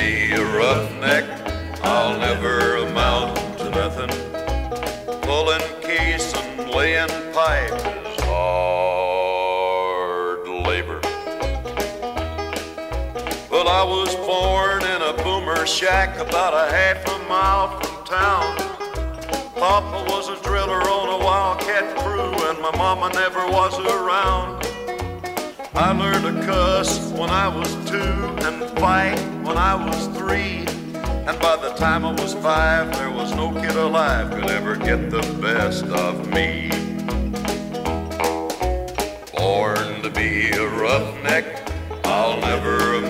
be a roughneck, I'll never amount to nothing. Pulling case and laying pipe is hard labor. Well, I was born in a boomer shack about a half a mile from town. Papa was a driller on a wildcat crew, and my mama never was around. I learned to cuss when I was 2 and fight when I was 3. And by the time I was 5, there was no kid alive could ever get the best of me. Born to be a roughneck, I'll never